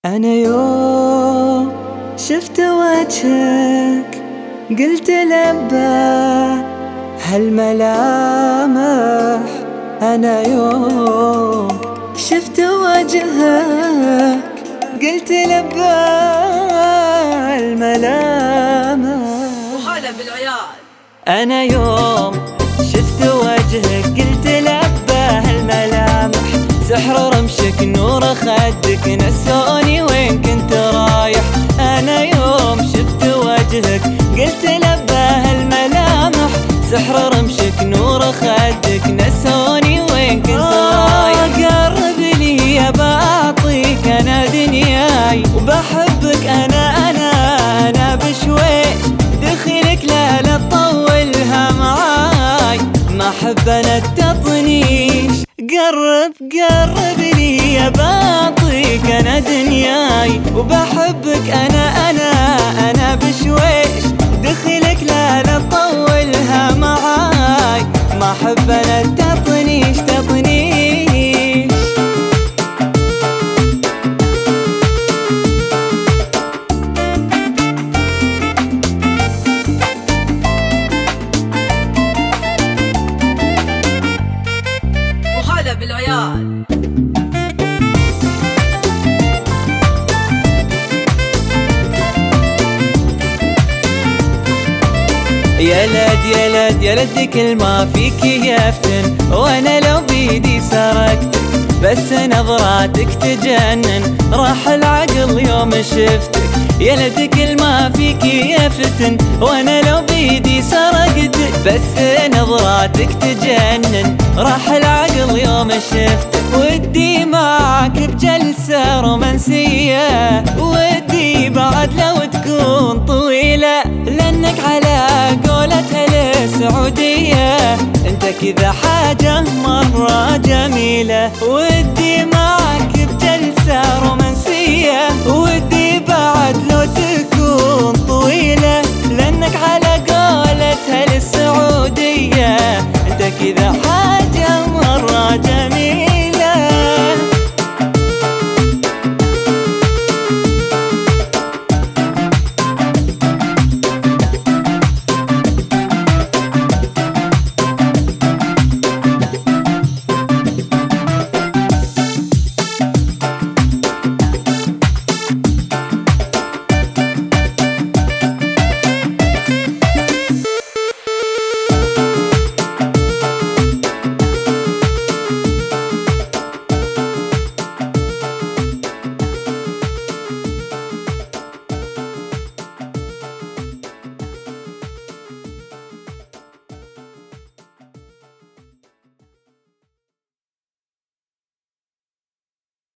أنا يوم شفت وجهك قلت لبى هالملامح. أنا يوم شفت وجهك قلت لبى هالملامح. وهلا بالعيال. أنا يوم شفت وجهك قلت لبى هالملامح. سحر رمشك نور خدك نسوني وين كنت رايح. أنا يوم شفت وجهك قلت لبى هالملامح. سحر رمشك نور خدك نسوني وين كنت رايح. قرب لي يا بعطيك أنا دنياي وبحبك أنا بشويش. دخلك لا تطولها معاي ما أحب أنا التطنيش. قرب لي يا بعطيك أنا دنياي وبحبك أنا بشويش. دخلك لا تطولها معاي ما أحب أنا التطنيش. وهلا بالعيال. يا لد كل ما فيك يفتن. وانا لو بيدي سرقتك بس نظراتك تجنن. راح العقل يوم شفتك يا لد كل ما فيك يفتن. وانا لو بيدي سرقتك بس نظراتك تجنن. راح العقل يوم شفتك. ودي معك بجلسة رومانسية. ودي بعد لو تكون طويلة لأنك على قولتها السعودية انت كذا حاجة مرة جميلة. ودي معك بجلسة رومانسية. ودي بعد لو تكون طويلة لأنك على قولتها السعودية انت كذا